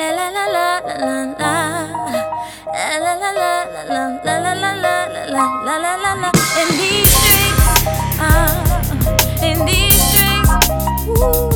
La la la la la la la la la la la la la la la la la la la. In these streets, in these streets, ooh.